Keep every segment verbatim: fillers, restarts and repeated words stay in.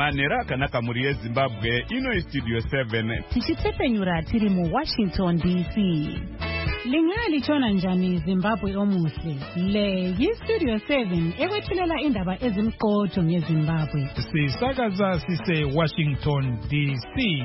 manera akanaka muri yeZimbabwe. Ino Studio seven. Tichitepfenyura tiri mu Washington D C. Lingali chona njani Zimbabwe omuhle. Le yi Studio seven ekwethulela indaba ezimqotho ngeZimbabwe. Sisakaza sise Washington D C.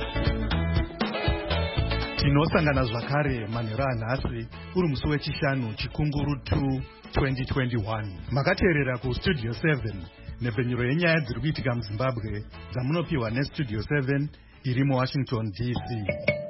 Tinosangana zvakare manhero anhasi uri musi wechishanu chikunguru two twenty twenty-one. Makateerera ku Studio seven nepfenyuro yenyaya dziri kuitika muZimbabwe dzamunopiwa neStudio seven iri muWashington D C.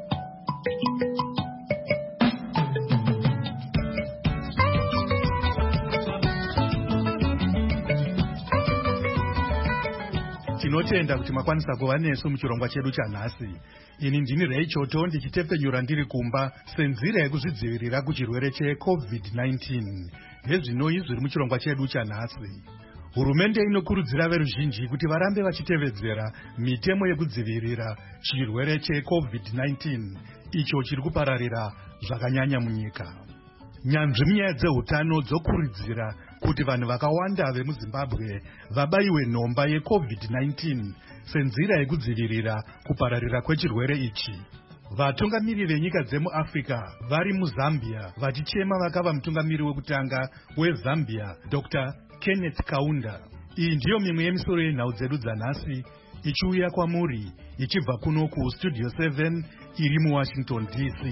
Tinotenda kuti makwanisa kuva nesu muchirongwa chedu chanhasi. Ini ndini Raichoto ndichitepfenyura ndiri kumba senzira yekuzvidzivirira kuchirwere cheCovid nineteen. Nezvino zviri muchirongwa chedu chanhasi. Hurumende inokurudzira veruzhinji kuti varambe vachitevedzera mitemo yekudzivirira chirwere cheCovid nineteen icho chiri kupararira zvakanyanya munyika. Nyanzvi munyaya dzehutano dzokurudzira kuti vanhu vakawanda vemuZimbabwe vabaiwe nhomba yeCovid nineteen senzira yekudzivirira kupararira kwechirwere ichi. Vatungamiri venyika dzemuAfrica vari muZambia vachichema vakava mutungamiri wekutanga weZambia Doctor Kenneth Kaunda. Iyi ndiyo mimwe yemisoro yenhau dzedu dzanhasi ichiuya kwamuri ichibva kuno kuStudio seven iri muWashington D C.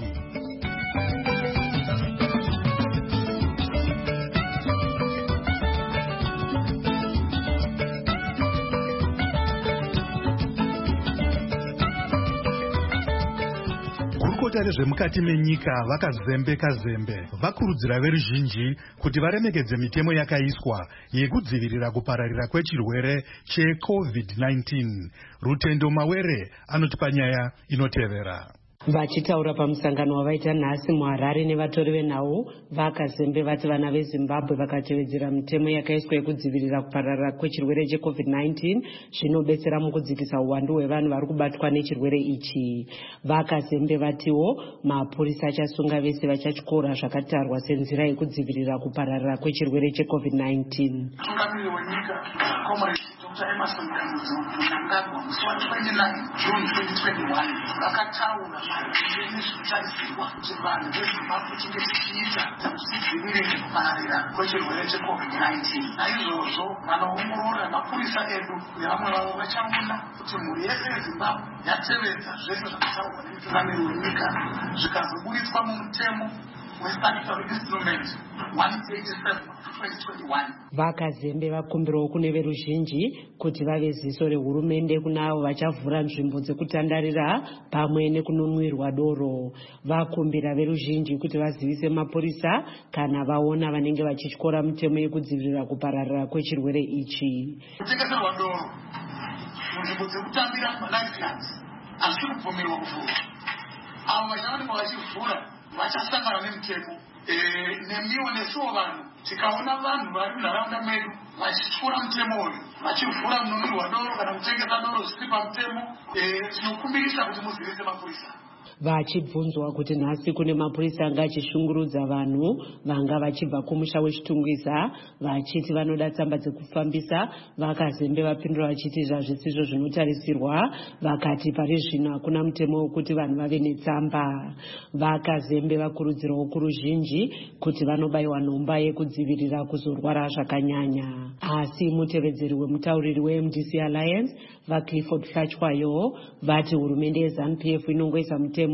Gurukota rezvemukati menyika vakazembeka zembe vakurudzira veruzhinji kuti varemekedze mitemo yakaiswa yekudzivirira kupararira kwechirwere cheCovid nineteen. Rutendo Mawere anotipa nyaya inotevera. Vachitaura pamusangano wavaita nhasi muHarare nevatori venhau vakazembe vati vana veZimbabwe vakatevedzera mitemo yakaiswa yekudzivirira kupararira kwechirwere cheCovid nineteen zvinobetsera mukudzikisa uwandu hwevanhu vari kubatwa nechirwere ichi. Vakazembe vatiwo mapurisa achasunga vese vachatyora zvakatarwa senzira yekudzivirira kupararira kwechirwere cheCovid nineteen. Mutungamiri wenyika Comrade Doctor Emerson Mnangagwa musi wa29 June twenty twenty-one vakataura nezvitarisirwa kuti vanhu veZimbabwe tinge tichiita tidzivirire kupararira kwechirwere cheCovid nineteen. Naizvozvo vanoongorora mapurisa edu nevamwe vavo vachaona kuti mhuri yese yeZimbabwe yatevedza zvese zvakataurwa nemutungamiri wenyika zvikazobudiswa mumutemo weSanitary Instrument one eighty-seven twenty twenty-one. Vakazembe vakumbirawo kune veruzhinji kuti vave ziso rehurumende kunavo vachavhura nzvimbo dzekutandarira pamwe nekunonwirwa doro. Vakumbira veruzhinji kuti vazivise mapurisa kana vaona vanenge vachityora mitemo yekudzivirira kupararira kwechirwere ichi. Kutengeserwa doro munzvimbo dzekutambira manightclubs hazviri kubvumirwa kuvhura. Avo vachavanenge vachivhura vachasangana nemutemo. Nemiwo nesuwo vanhu tikaona vanhu vari munharaunda medu vachityora mutemo uyu vachivhura munonwirwa doro kana kutengesa doro zvisiri pamutemo, tinokumbirisa kuti muzivise mapurisa. Vachibvunzwa kuti nhasi kune mapurisa anga achishungurudza vanhu vanga vachibva kumusha wechitungwiza vachiti vanoda tsamba dzekufambisa, vakazembe vapindura vachiti zvazvisizvo zvinotarisirwa, vakati pari zvino hakuna mutemo wekuti vanhu vave netsamba. Vakazembe vakurudzirawo kuruzhinji kuti vanobayiwa nhomba yekudzivirira kuzorwara zvakanyanya. Asi mutevedzeri wemutauriri weM D C Alliance vaClifford Hlachwayo vati hurumende yeZanu P F inongoisa mutemo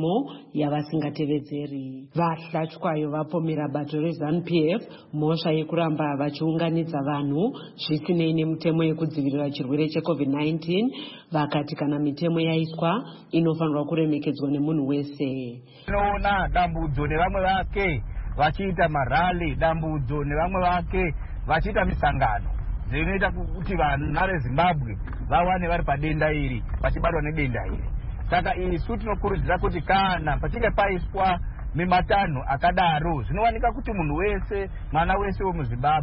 yavasingatevedzeri. VaHlachwayo vapomera bato reZanu P F mhosva yekuramba vachiunganidza vanhu zvisinei nemutemo yekudzivirira chirwere cheCovid nineteen. Vakati kana mitemo yaiswa inofanirwa kuremekedzwa nemunhu wese. Tinoona dambudzo nevamwe vake vachiita marali, dambudzo nevamwe vake vachiita misangano zvinoita kuti vanhu veZimbabwe vawane vari padenda iri vachibatwa nedenda iri. Saka isu tinokurudzira kuti kana pachinge paiswa mimatanho akadaro zvinowanika kuti munhu wese, mwana wese wemuZimbabwe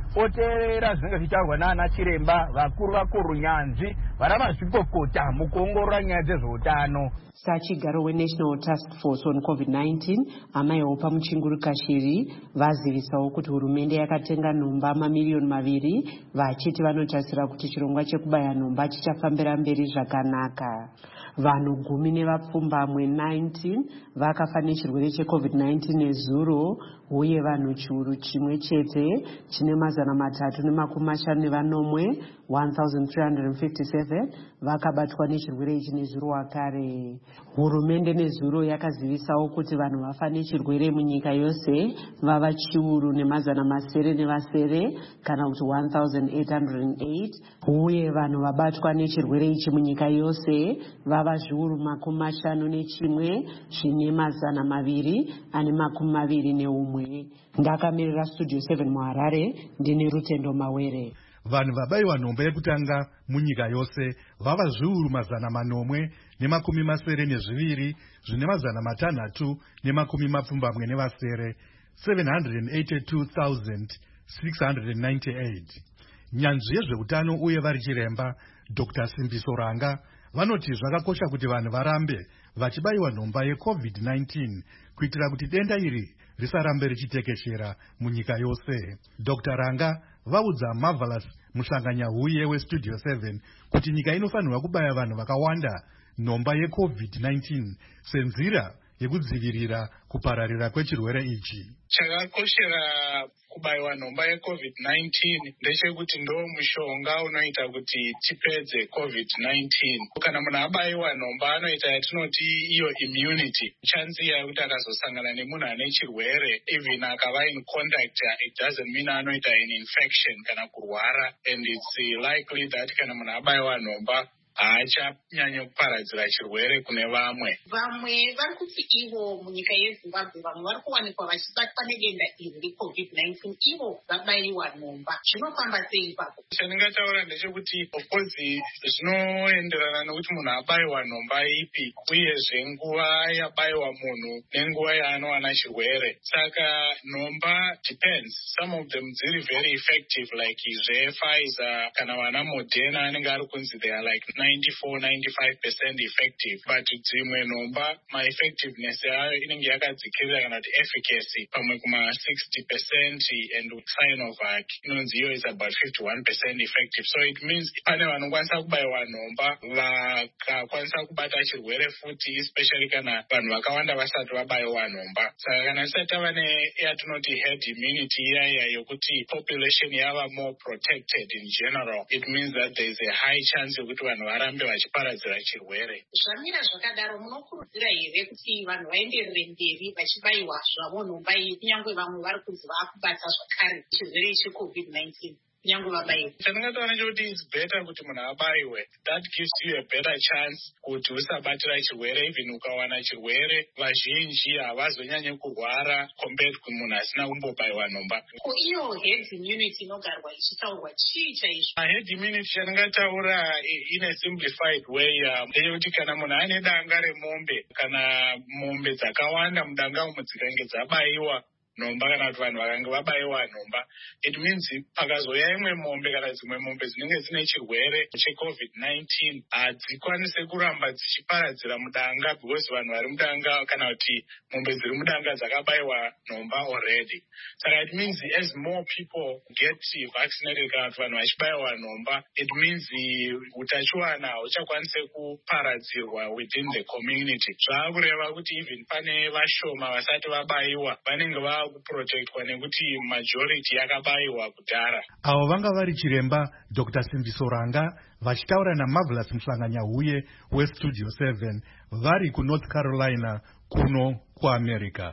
oteerera zvinenge zvichitaurwa naana chiremba vakuru vakuru nyanzvi vana mazvikokota mukuongorora nyaya dzezveutano. Sachigaro weNational Task Force on COVID nineteen amaiwo pamuchinguru Kashiri vazivisawo kuti hurumende yakatenga nhomba mamiriyoni maviri vachiti vanotarisira kuti chirongwa chekubaya nhomba chichafambira mberi zvakanaka. Vanhu gumi nevapfumbamwe nineteen vakafa nechirwere cheCovid nineteen nezuro uye vanhu chiuru chimwe chete chine mazana matatu nemakumi mashanu nevanomwe one thousand three hundred fifty-seven vakabatwa nechirwere ichi nezuro wakare. Hurumende nezuro yakazivisawo kuti vanhu vafa nechirwere munyika yose vava chiuru nemazana masere nevasere kana kuti one thousand eight hundred eight uye vanhu vabatwa nechirwere ichi munyika yose vava zviuru makumi mashanu nechimwe zvine mazana maviri ane makumi maviri neumwe. Ndakamirira Studio seven muHarare ndine Rutendo Mawere. Vanhu vabaiwa nhomba yekutanga munyika yose vava zviuru mazana manomwe nemakumi masere nezviviri zvine mazana matanhatu nemakumi mapfumbamwe nevasere seven hundred eighty-two thousand six hundred ninety-eight. Nyanzvi yezveutano uye vari chiremba Doctor Simbiso Ranga vanoti zvakakosha kuti vanhu varambe vachibaiwa nhomba yeCovid nineteen kuitira kuti denda iri risarambe richitekeshera munyika yose. Doctor Ranga vaudza Marvelous muhlanganyahuye weStudio seven kuti nyika inofanirwa kubaya vanhu vakawanda nhomba yeCovid nineteen senzira yekudzivirira kupararira kwechirwere ichi. Chakakoshera kubaiwa nhomba yeCovid nineteen ndechekuti ndo mushonga unoita kuti tipedze COVID nineteen. Kana munhu abaiwa nhomba anoita yatinoti iyo immunity. Chance yekuti akazosangana nemunhu ane chirwere even akava in contact it doesn't mean anoita an infection kana kurwara, and it's likely that kana munhu abaiwa nhomba haachanyanya kuparadzira chirwere kune vamwe. Vamwe vari kuti ivo munyika yeZimbabwe vamwe vari kuwanikwa vachibatwa nedenda iri reCovid nineteen ivo vabaiwa nhomba. Zvinofamba sei ipapo? Chandingataura ndechekuti of course zvinoenderana nekuti munhu abaiwa nhomba ipi uyezve nguva yabaiwa munhu nenguva yaanowana chirwere. Saka nhomba depends. Some of them dziri very effective like zvePfizer kana vana Moderna anenge ari kunzi they are like ninety-four to ninety-five percent effective, but dzimwe nhomba ma effectiveness yayo inenge yakadzikirira kana kuti efficacy pamwe kuma sixty percent and Sinovac inonzi iyo is about fifty-one percent effective. So it means pane vanokwanisa kubaiwa nhomba vakakwanisa kubata chirwere futi, especially kana vanhu vakawanda vasati vabaiwa nhomba. Saka kana tisati tava neyatinoti herd immunity iyaya yokuti population yava more protected in general, it means that there is a high chance yokuti vanhu varambe vachiparadzira chirwere. Zvamira zvakadaro munokurudzira here kuti vanhu vaenderere mberi vachibaiwa zvavo nhomba iyi kunyange vamwe vari kunzi vakubata zvakare chirwere cheCovid nineteen? Chandingataura ndechekuti it's better kuti munhu abaiwe. That gives you a better chance kuti usabatira chirwere. Even ukawana chirwere vazhinji havazonyanye kurwara compared kumunhu asina kumbobaiwa nhomba. Ko iyo herd immunity inogarwa ichitaurwa chii chaizvo? Herd immunity chandingataura in a simplified way ndechekuti kana munhu ane danga remombe kana mombe dzakawanda mudanga umo dzikange dzabaiwa nhomba kana kuti vanhu vakange vabaiwa nhomba, it means pakazouya imwe mombe kana dzimwe mombe dzinenge dzine chirwere cheCovid nineteen hadzikwanise kuramba dzichiparadzira mudanga because vanhu vari mudanga kana kuti mombe dziri mudanga dzakabaiwa nhomba already. Saka it means as more people get vaccinated kana kuti vanhu vachibaiwa nhomba, it means utachiwana huchakwanise kuparadzirwa within the community. Zvaakureva kuti even pane vashoma vasati vabaiwa vanenge va kuprotectwa nekuti majority yakabaiwa kudhara. Avo vanga vari chiremba Doctor Simbiso Ranga vachitaura naMarvelous muhlanganyahuye weStudio seven vari kuNorth Carolina kuno kuAmerica.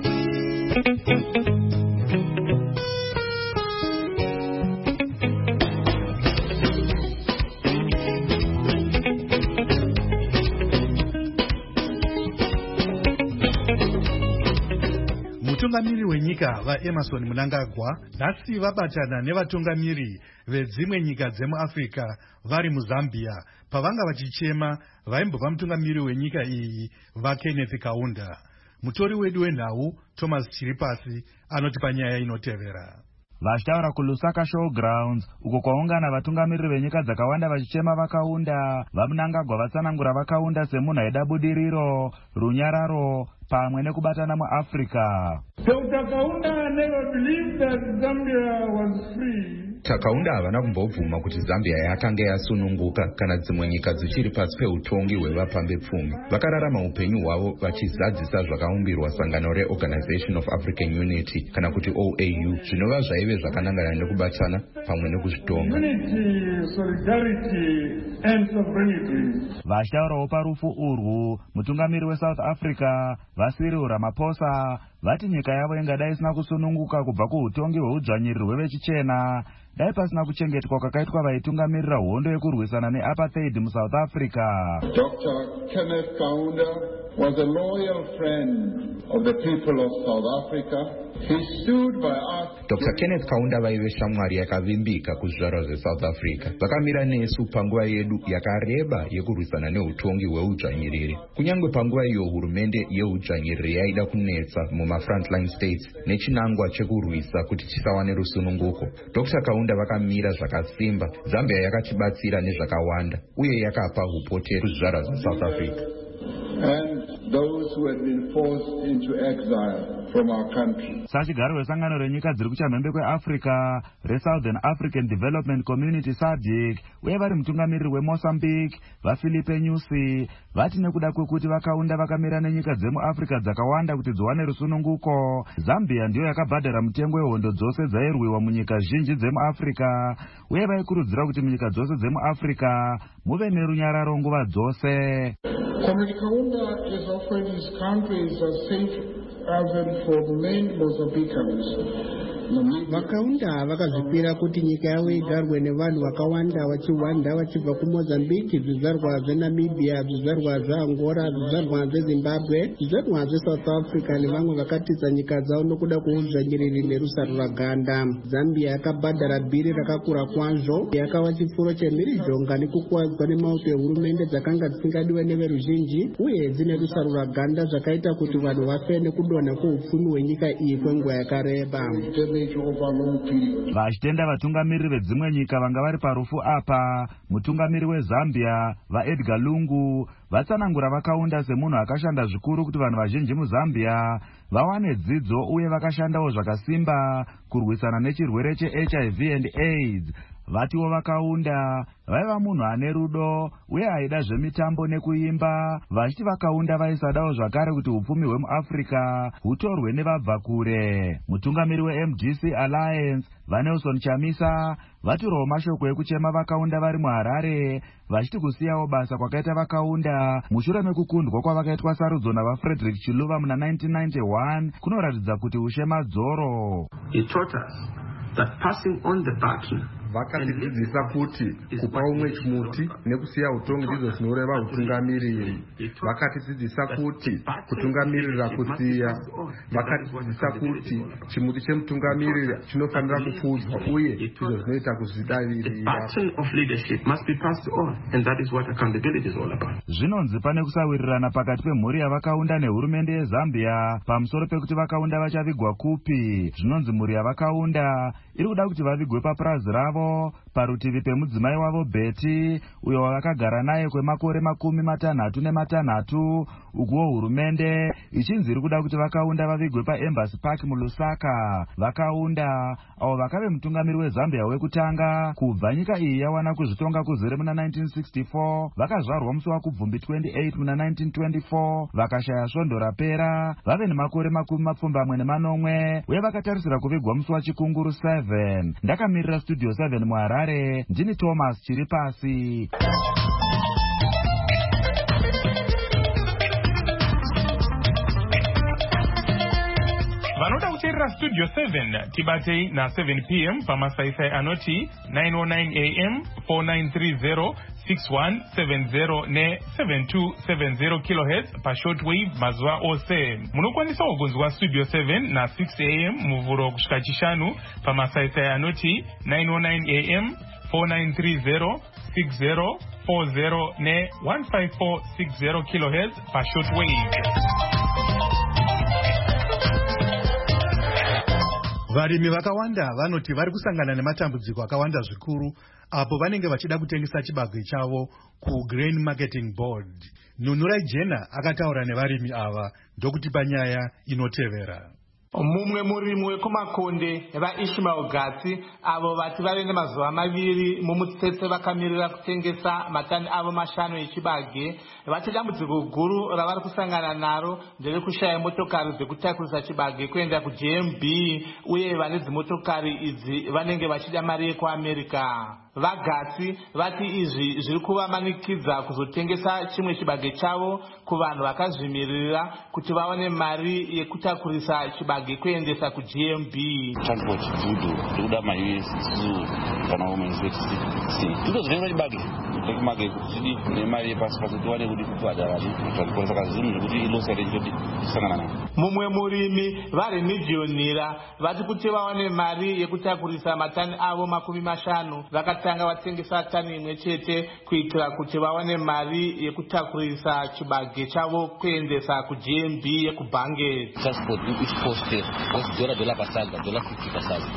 Vatungamiri wenyika vaEmerson Mnangagwa nhasi vabatana nevatungamiri vedzimwe nyika dzemuAfrica vari muZambia pavanga vachichema vaimbova mutungamiri wenyika iyi vaKenneth Kaunda. Mutori wedu wenhau Thomas Chiripasi anotipa nyaya inotevera. Vachitaura kuLusaka Showgrounds uko kwaungana vatungamiriri venyika dzakawanda vachichema vakaunda, vaMnangagwa vatsanangura vakaunda semunhu aida budiriro, runyararo pamwe nekubatana muAfrica. Doctor Kaunda never believed that Zambia was free. Takaunda havana kumbobvuma kuti Zambia yakanga yasununguka kana dzimwe nyika dzichiri pasi peutongi hwevapambepfumi. Vakararama upenyu hwavo vachizadzisa zvakaumbirwa sangano reOrganization of African Unity kana kuti O A U, zvinova zvaive zvakanangana nekubatana pamwe nekuzvitonga. Unity, solidarity and sovereignty. Vachitaurawo parufu urwu, mutungamiri weSouth Africa Cyril Ramaphosa vati nyika yavo ingadai isina kusununguka kubva kuutongi hweudzvanyiriri hwevechichena dai pasina kuchengetwa kwakaitwa vaitungamirira hondo yekurwisana neapartheid muSouth Africa. Doctor Kenneth Kaunda was a loyal friend of the people of South Africa. He stood by us. Doctor Kenneth Kaunda vaive shamwari yakavimbika kuzvizvarwa zveSouth Africa. Vakamira nesu panguva yedu yakareba yekurwisana neutongi hweudzvanyiriri. Kunyangwe panguva iyo hurumende yeudzvanyiriri yaida kunetsa mumafrontline states nechinangwa chekurwisa kuti chisawane rusununguko, Doctor Kaunda vakamira zvakasimba. Zambia yakatibatsira nezvakawanda uye yakapa upote kuzvizvarwa zveSouth Africa. And those who had been forced into exile from our country. Sachigaro wesangano renyika dziri kuchamhembe kweAfrica reSouthern African Development Community S A D C uye vari mutungamiriri weMozambique vaFilipe Nyusi vati nekuda kwekuti vakaunda vakamira nenyika dzemuAfrica dzakawanda kuti dziwane rusununguko, Zambia ndiyo yakabhadhara mutengo wehondo dzose dzairwiwa munyika zhinji dzemuAfrica uye vaikurudzira kuti munyika dzose dzemuAfrica muve nerunyararo nguva dzose. Comrade Kaunda is offering his country as a safe haven for many Mozambicans. Vakaunda vakazvipira kuti nyika yavo igarwe nevanhu vakawanda vachiwanda vachibva kuMozambique, zvizvarwa zveNamibia, zvizvarwa zveAngola, zvizvarwa zveZimbabwe, zvizvarwa zveSouth Africa nevamwe vakatiza nyika dzavo nokuda kweudzvanyiriri nerusaruraganda. Zambia yakabhadhara bhiri rakakura kwazvo, yakava chifuro chemhirizhonga nekukuwadzwa nemauto ehurumende dzakanga dzisingadiwe neveruzhinji uye dzine rusaruraganda zvakaita kuti vanhu vafe nekudonha kweupfumi hwenyika iyi kwenguva yakareba. Vachitenda vatungamiriri vedzimwe nyika vanga vari parufu apa, mutungamiri weZambia vaEdgar Lungu vatsanangura vakaunda semunhu akashanda zvikuru kuti vanhu vazhinji muZambia vawane dzidzo uye vakashandawo zvakasimba kurwisana nechirwere cheH I V and AIDS. Vatiwo vakaunda vaiva munhu ane rudo uye aida zvemitambo nekuimba, vachiti vakaunda vaisadawo zvakare kuti upfumi hwemuAfrica hutorwe nevabva kure. Mutungamiri weM D C Alliance vaNelson Chamisa vatirawo mashoko ekuchema vakaunda vari muHarare vachiti kusiyawo basa kwakaita vakaunda mushure mekukundwa kwavakaitwa sarudzo navaFrederick Chiluba muna nineteen ninety-one kunoratidza kuti ushema dzoro. He taught us that passing on the baton vakatidzidzisa kuti kupa umwe chimuti nekusiya utongi ndizvo zvinoreva utungamiriri. Vakatidzidzisa kuti kutungamirira kusiya. Vakatidzidzisa kuti chimuti chemutungamiriri chinofanira kufudzwa uye ndizvo zvinoita kuzvidavirira. Zvinonzi pane kusawirirana pakati pemhuri yavakaunda nehurumende yeZambia pamusoro pekuti vakaunda vachavigwa kupi. Zvinonzi mhuri yavakaunda iri kuda kuti vavigwe papurazi ravo parutivi pemudzimai wavo Betty uyo wavakagara naye kwemakore makumi matanhatu nematanhatu, ukuwo hurumende ichinzi iri kuda kuti vakaunda vavigwe paEmbassy Park muLusaka. Vakaunda avo vakave mutungamiri weZambia wekutanga kubva nyika iyi yawana kuzvitonga kuzere muna nineteen sixty-four, vakazvarwa musi wakubvumbi twenty-eight muna nineteen twenty-four, vakashaya svondo rapera vave nemakore makumi mapfumbamwe nemanomwe uye vakatarisira kuvigwa musi wachikunguru seven. Ndakamirira studio seven muHarare, ndini Thomas Chiripasi. Vanoda kuteerera studio seven tibatei na seven p m pamasaisai anoti nine oh nine a m four nine three zero six one seven zero ne seven two seven zero kilohertz pa shortwave mazuva ose. Munokwanisa kugunzwa studio seven na six a m muvhuro kusvika chishanu pamasaisai anoti nine oh nine a m four nine three zero six zero four zero ne one five four six zero kilohertz pa shortwave. Varimi vakawanda vanoti vari kusangana nematambudziko akawanda zvikuru apo vanenge vachida kutengesa chibage chavo kuGrain Marketing Board. Nunurai Jena akataura nevarimi ava ndokutipa nyaya inotevera. Mumwe murimi wekumakonde vaIshmael Gatsi avo vati vave nemazuva maviri mumutsetse vakamirira kutengesa matani avo mashanu echibage vati dambudziko guru ravari kusangana naro nderekushaya motokari dzekutakurisa chibage kuenda kuJ M B uye vane dzimotokari idzi vanenge vachida mari yekuAmerica. VaGatsi vati izvi zviri kuvamanikidza kuzotengesa chimwe chibage chavo kuvanhu vakazvimirira kuti vaone mari yekutakurisa chibage kuendesa kuJ M B. Transport food kuda ma U S kana women's si tudo zvenga chibage kumage kuti nemari yepasi pasi tuwane kuti kubhadhara transport saka zvinhu zvekuti ilosa rechoti sangana nayo. Mumwe murimi vari midhionira vati kuti vaone mari yekutakurisa matani avo makumi mashanu vakatanga vatengesa tani imwe chete kuitira kuti vaone mari yekutakurisa chibage chavo kuendesa kuJ M B yekubhange. Transport is costed dola dola pasaga dola fifty pasaga.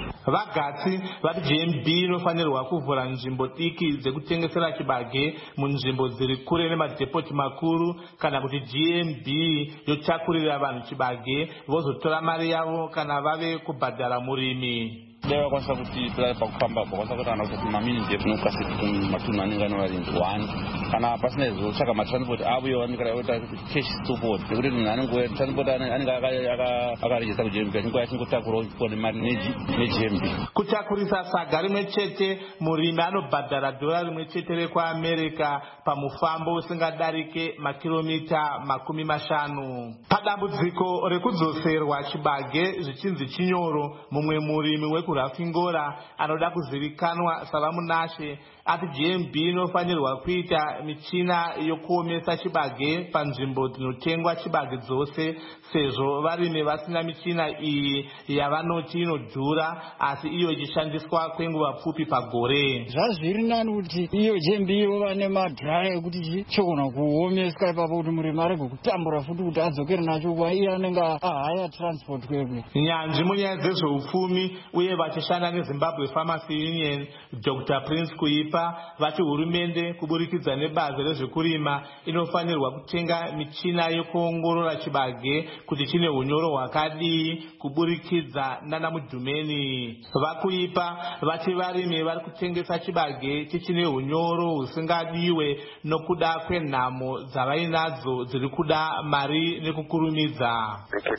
VaGatsi vati J M B inofanirwa kuvhura nzvimbo diki dzekutengesera chibage munzvimbo dziri kure nemadhepoti makuru kana kuti J M B yotakurira vanhu chibage vozotora mari yavo kana vave kubhadhara murimi. Deva kwasa kuti pala pakufamba kwasa kuti ana kuti mamini ndipo nokasi kuti matunhu anenge anovarinzi one kana pasina izvo saka matransport avo yowanika yota kuti cash support kuti munhu anenge transport anenge akarejista kuJ M B anenge achingotakura kone mari neJ M B. Kutakurisa saga rimwe chete murimi anobhadhara dhora rimwe chete rekuAmerica pamufambo usingadarike makilomita makumi mashanu. Padambudziko rekudzoserwa chibage zvichinzi chinyoro mumwe murimi weku Rafingora anoda kuzivikanwa savamunashe ati J M B inofanirwa kuita michina yokuomesa chibage panzvimbo dzinotengwa chibage dzose sezvo varimi vasina michina iyi yavanoti inodhura asi iyo ichishandiswa kwenguva pfupi pagore. Zvazviri nani kuti iyo J M B yova nemadhiraya ekuti chichogona kuomeswa ipapo kuti murimi arege kutambura futi kuti adzokere nacho kuva iye anenge ahaya transport kwekwe. Nyanzvi munyaya dzezveupfumi uye vachishanda neZimbabwe Pharmacy Union Doctor Prince Kuipa vati hurumende kuburikidza nebazi rezvekurima inofanirwa kutenga michina yokuongorora chibage kuti chine unyoro hwakadii kuburikidza nana Mudhumeni. Vakuipa vati varimi vari kutengesa chibage chichine unyoro husingadiwe nokuda kwenhamo dzavainadzo dziri kuda mari nekukurumidza.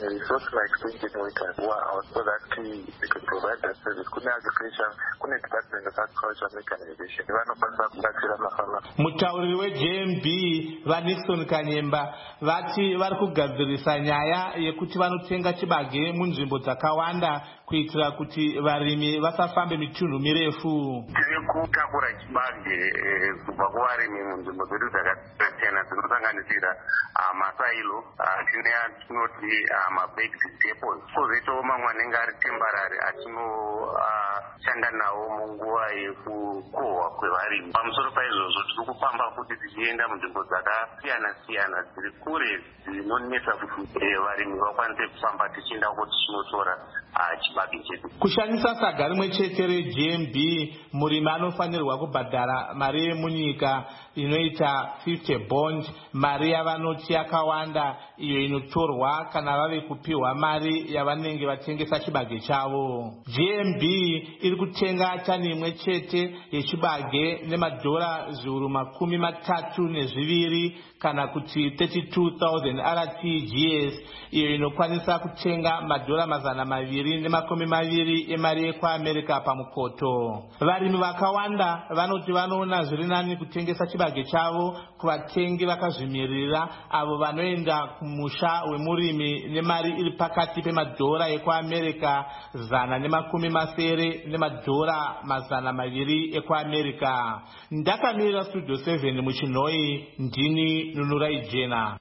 Mutauriri weJ M B vaNixon Kanyemba vati vari kugadzirisa nyaya yekuti vanotenga chibage munzvimbo dzakawanda kuitira kuti varimi vasafambe mitunhu mirefu. Tiri kutakura chibage kubva kuvarimi munzvimbo dzedu dzakasiyana dzinosanganisira masailo tine atinoti mabaked depots kozoitawo mamwe anenge ari temporary atinoshanda nawo munguva yekukohwa kwevarimi. Pamusoro paizvozvo tiri kufamba kuti tichienda munzvimbo dzakasiyana siyana dziri kure dzinonetsa kuti varimi vakwanise kufamba tichienda kuti tinotora chibage chedu. Kushandisa saga rimwe chete reJ M B murimi anofanirwa kubhadhara mari yemunyika inoita fifty bond mari yavanoti yakawanda iyo inotorwa kana vave kupiwa mari yavanenge vatengesa chibage chavo. J M B iri kutenga tani imwe chete yechibage nemadhora zviuru makumi matatu nezviviri kana kuti thirty-two thousand R T G S iyo inokwanisa kutenga madhora mazana maviri nemakumi maviri emari yekuAmerica pamukoto. Varimi vakawanda vanoti vanoona zviri nani kutengesa chibage chavo kuvatengi vakazvimirira avo vanoenda kumusha wemurimi nemari iri pakati pemadhora ekuAmerica zana nemakumi masere nemadhora mazana maviri ekuAmerica. Ndakamira Studio seven muchinhoi ndini Nunurai Jena.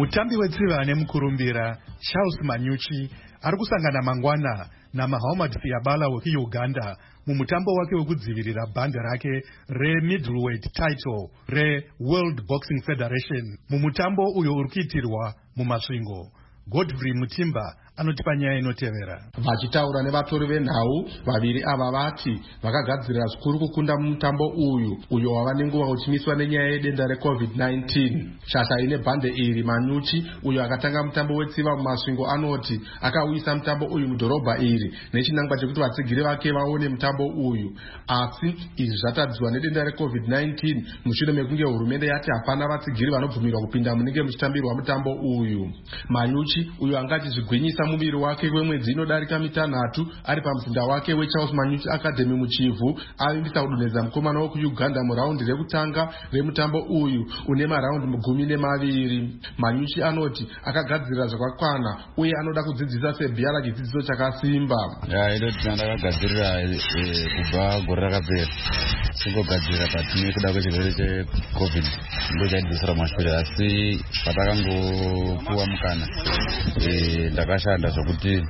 mutambi wetsiva nemukurumbira Charles Manyuchi ari kusangana mangwana naMuhammad Fiabala weKuuganda mumutambo wake wekudzivirira bhande rake re-middleweight title re-World Boxing Federation mumutambo uyo uri kuitirwa mumasvingo. Godfrey Mutimba anotipa nyaya inotevera. Vachitaura nevatori venhau vaviri ava vati vakagadzirira zvikuru kukunda mumutambo uyu uyo wava nenguva uchimiswa nenyaya yedenda recovid nineteen. Shasha ine bhande iri Manyuchi uyo akatanga mutambo wetsiva mumasvingo anoti akauyisa mutambo uyu mudhorobha iri nechinangwa chekuti vatsigiri vake vaone mutambo uyu, asi izvi zvatadzwa nedenda recovid nineteen mushure mekunge hurumende yati hapana vatsigiri vanobvumirwa kupinda munenge muchitambirwa mutambo uyu. Manyuchi uyo angachizvigwinyisa muviri wake kwemwedzi inodarika mitanhatu ari pamuzinda wake weCharles Manyuchi Academy muchivhu avimbisa kudonhedza mukomana wekuuganda muraundi rekutanga remutambo uyu une maraundi gumi nemaviri. Manyuchi anoti akagadzirira zvakakwana uye anoda kudzidzisa Sebiala chidzidziso chakasimba. Inoti ndakagadzirira kubva gore rakapera singogadzirira pati nekuda kwechirwere checovid ndochaidhisira mashure, asi patakangopuwa mukana ndakashanda zvokuti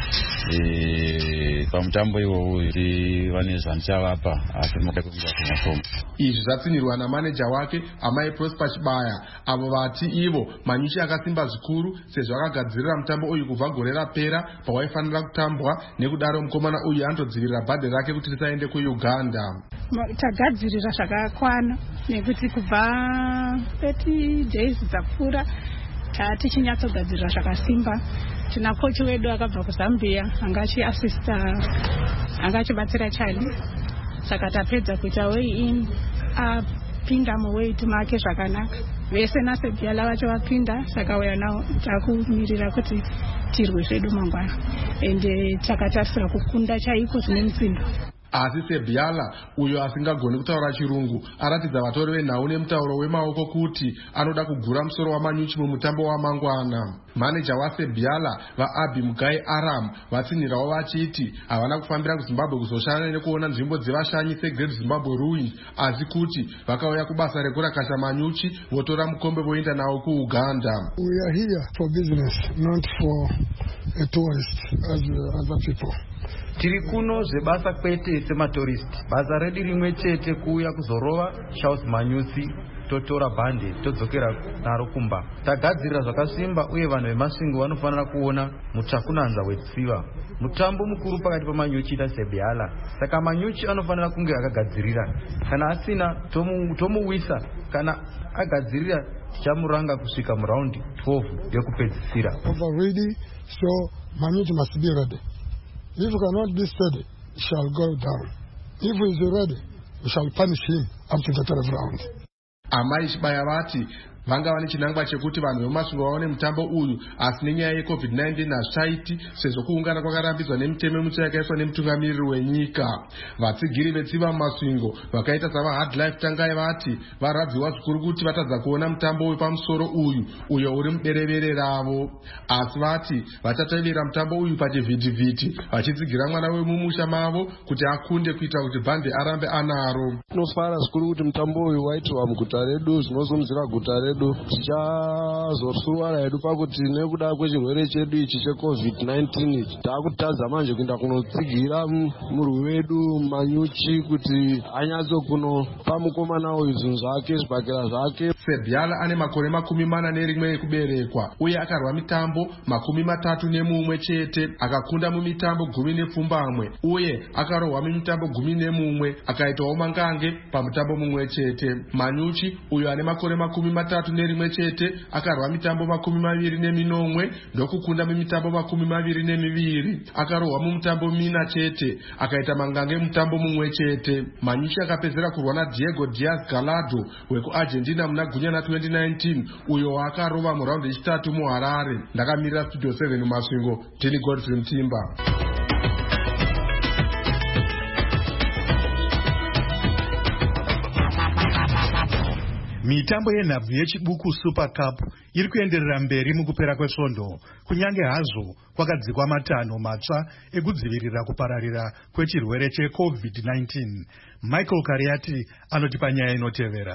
pamutambo iwowo tiva nezvanichavapa asi mukakuvakumasoma. Izvi zvatsinirwa namaneja wake amai Prosper Chibaya avo vati ivo Manyuchi akasimba zvikuru sezvo akagadzirira mutambo uyu kubva gore rapera pawaifanira kutambwa, nekudaro mukomana uyu anotodzivirira bhadhe rake kuti risaende kuUganda. Tagadzirira zvakakwana nekuti kubva thirty days dzapfuura tichinyatsogadzirira zvakasimba. Tina kochi wedu akabva kuZambia angachiasista angachibatsira Chali, saka tapedza kuita way in apinda muweight make zvakanaka. Vese naSebiala vacho vapinda, saka uya nawo takumirira kuti tirwe zvedu mangwana ende takatarisira kukunda chaiko zvine mutsindo. Asi Sebiala uyo asingagoni kutaura chirungu aratidza vatori venhau nemutauro wemaoko kuti anoda kugura musoro waManyuchi mumutambo wamangwana. Maneja waSebiala vaAbi Mugai Aram vatsinhirawo vachiti havana kufambira kuZimbabwe kuzoshanda nekuona nzvimbo dzevashanyi seGreat Zimbabwe Ruins, asi kuti vakauya kubasa rekurakasha Manyuchi votora mukombe voenda nawo kuUganda. We are here for business, not for a tourist as uh, other people. Tiri kuno zvebasa kwete sematoristi. Basa redu rimwe chete kuuya kuzorova Charles Manyuchi totora bhande todzokera naro kumba. Tagadzirira zvakasimba uye vanhu vemasvingo vanofanira kuona muchakunanza wetsiva. Mutambo mukuru pakati paManyuchi naSebiala. Saka Manyuchi anofanira kunge akagadzirira. Kana asina tomuwisa, kana agadzirira tichamuranga kusvika muraundi twelve yekupedzisira. Already, so Manyuchi must be ready. If you cannot be steady, he shall go down. If he is ready, we shall punish him up to the twelfth round. Amai Chibaya vati vanga vane chinangwa chekuti vanhu vemasvingo vaone mutambo uyu, asi nenyaya yecovid nineteen hazvichaiti sezvo kuungana kwakarambidzwa nemitemo mitsva yakaiswa nemutungamiriri wenyika. Vatsigiri vetsiva mumasvingo vakaita savaHard Life Tangai vati varadziwa zvikuru kuti vatadza kuona mutambo wepamusoro uyu uyo uri muberevere ravo, asi vati vachatevera mutambo uyu pachivhitivhiti vachitsigira mwana wemumusha mavo kuti akunde kuita kuti bhande arambe anaro. Tinosvara zvikuru kuti mutambo uyu waitirwa muguta redu, zvinozomuzira guta redu tichazosuruwara hedu pakuti nekuda kwechirwere chedu ichi checovid nineteen ichi taakutadza manje kuenda kunotsigira murwi wedu Manyuchi kuti anyatso kunopa mukomana uyu zvinhu zvake zvibhakera zvake. Sebiala ane makore makumi mana nerimwe ekuberekwa uye akarwa mitambo makumi matatu nemumwe chete, akakunda mumitambo gumi nepfumbamwe uye akarohwa mumitambo gumi nemumwe akaitawo mangange pamutambo mumwe chete. Manyuchi uyo ane makore makumi matatu nerimwe chete akarwa mitambo makumi maviri neminomwe ndokukunda mumitambo makumi maviri nemiviri, akarohwa mumutambo mina chete akaita mangange mutambo mumwe chete. Manyuchi akapedzera kurwa naDiego Diaz Galado wekuArgentina muna gunyana twenty nineteen uyo waakarova muraundi yechitatu muHarare. Ndakamirira Studio seven mumasvingo, ndini Godfrey Mutimba. Mitambo yenhabvu yechibuku Super Cup iri kuenderera mberi mukupera kwesvondo, kunyange hazvo kwakadzikwa matanho matsva ekudzivirira kupararira kwechirwere checovid nineteen. Michael Kariati anotipa nyaya inotevera.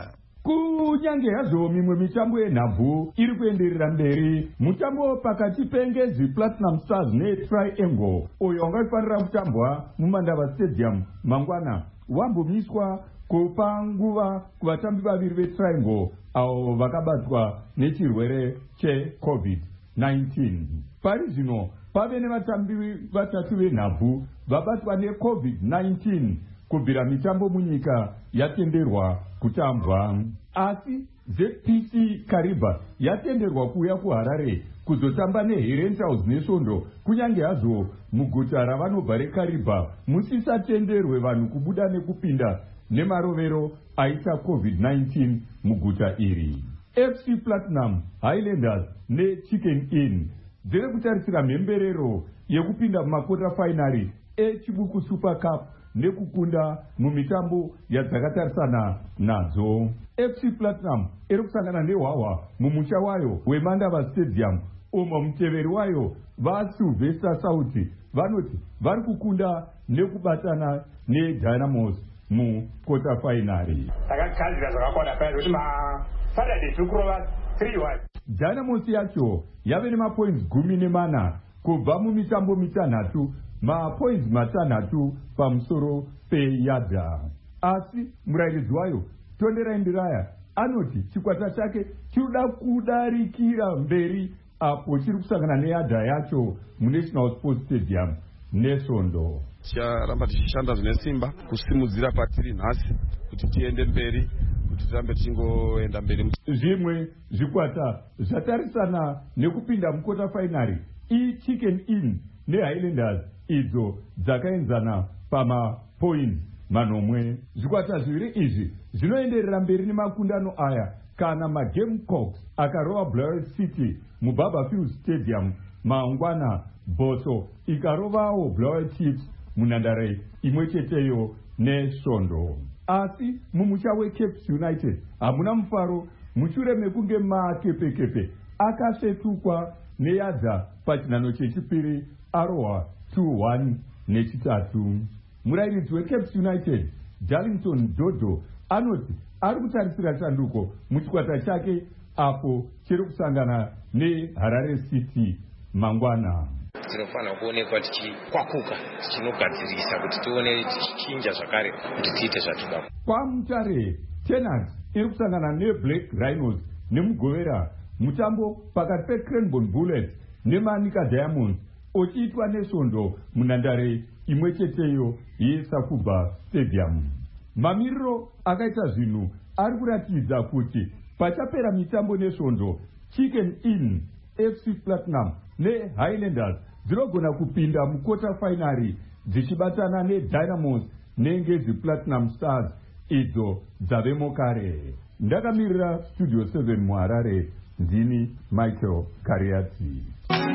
kunyange hazvo mimwe mitambo yenhabvu iri kuenderera mberi. Mutambo pakati peNgezi Platinum Stars neTriangle uyo wangaifanira kutambwa muMandava Stadium mangwana wambomiswa kupa nguva kuvatambi vaviri veTriangle avo vakabatwa nechirwere checovid nineteen. Pari zvino pave nevatambi vatatu venhabvu vabatwa necovid nineteen kubvira mitambo munyika yatenderwa kutambwa. Asi Z P C Kariba yatenderwa kuuya kuHarare kuzotamba neHerentals nesvondo, kunyange hazvo muguta ravanobva reKariba musisatenderwe vanhu kubuda nekupinda nemarovero aita covid nineteen muguta iri. F C Platinum, Highlanders neChicken Inn dziri kutarisira mhemberero yekupinda mumakota fainari eChibuku Super Cup nekukunda mumitambo yadzakatarisana nadzo. F C Platinum iri kusangana neHwawa mumusha wayo weMandava Stadium, umo muteveri wayo vaSylvester Sauti vanoti vari kukunda nekubatana neDynamos mukota fainari. Takagadzira zvakakwana paya kuti maSaturday zvikurova three one. Dynamos yacho yave nemapoints gumi nemana kubva mumitambo mitanhatu, mapoints matanhatu pamusoro peyadha. Asi murairidzi wayo Tondera Indiraya anoti chikwata chake chirikuda kudarikira mberi apo chiri kusangana neyadha yacho muNational Sports Stadium nesvondo. Ticharamba tichishanda zvine simba kusimudzira patiri nhasi kuti tiende mberi, kuti tirambe tichingoenda mberi. Zvimwe zvikwata zvatarisana nekupinda mukota fainari iChicken Inn neHighlanders idzo dzakaenzana pamapoints manomwe. Zvikwata zviviri izvi zvinoenderera mberi nemakundano aya kana maGamecocks akarova Blair City muBarberfield Stadium mangwana, Boso ikarovawo Blair Chiefs munhandare imwe cheteyo nesvondo. Asi mumusha weCapes United hamuna mufaro mushure mekunge makepekepe akasvetukwa neyadza pachinhano chechipiri arohwa two one nechitatu. Murairidzi weCapes United Darlington Dodo anoti ari kutarisira chanduko muchikwata chake apo chiri kusangana neHarare City mangwana. Tinofanira kuonekwa tichikwakuka tichinogadzirisa kuti tione tichichinja zvakare kuti tiite zvatoda. Pamutare Tenant iri kusangana neBlack Rhinos nemugovera mutambo pakati peCranbourne Bullets neManica Diamonds uchiitwa nesvondo munhandare imwe cheteyo yeSakuba Stadium. Mamiriro akaita zvinhu ari kuratidza kuti pachapera mitambo nesvondo Chicken Inn, F C Platinum neHighlanders dzinogona kupinda mukota fainari dzichibatana neDynamos neNgezi Platinum Stars idzo dzavemo kare. Ndakamirira Studio seven muHarare, ndini Michael Kariati.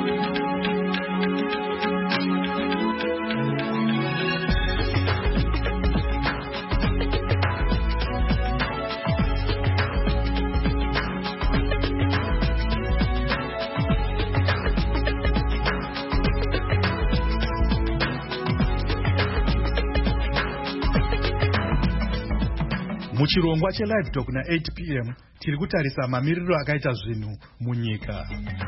Muchirongwa cheLive Talk na eight p m tiri kutarisa mamiriro akaita zvinhu munyika.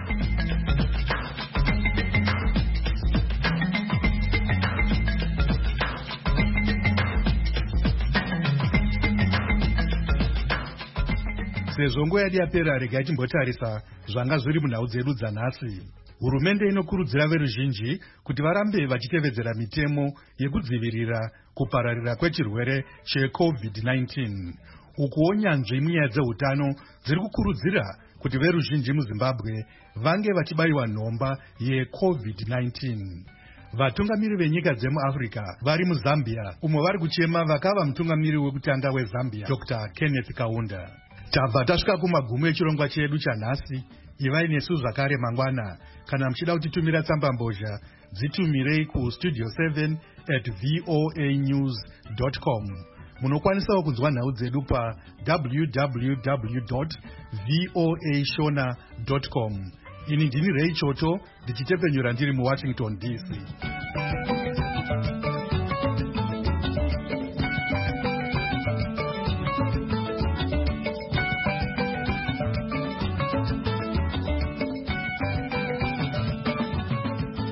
Sezvo nguva yedu yapera, regai timbotarisa zvanga zviri munhau dzedu dzanhasi. Hurumende inokurudzira veruzhinji kuti varambe vachitevedzera mitemo yekudzivirira kupararira kwechirwere checovid nineteen. Ukuwo nyanzvi munyaya dzeutano dziri kukurudzira kuti veruzhinji muZimbabwe vange vachibayiwa nhomba yecovid nineteen. Vatungamiri venyika dzemuAfrica vari muZambia, umo vari kuchema vakava mutungamiri wekutanga weZambia Doctor Kenneth Kaunda. Tabva tasvika kumagumo echirongwa chedu chanhasi. Ivai nesu zvakare mangwana. Kana muchida kutitumira tsamba mbozha, dzitumirei ku studio seven at voa news dot com. Munokwanisawo kunzwa nhau dzedu pa w w w dot voa shona dot com. Ini ndini Ray Choto ndichitepenyura ndiri muWashington D C.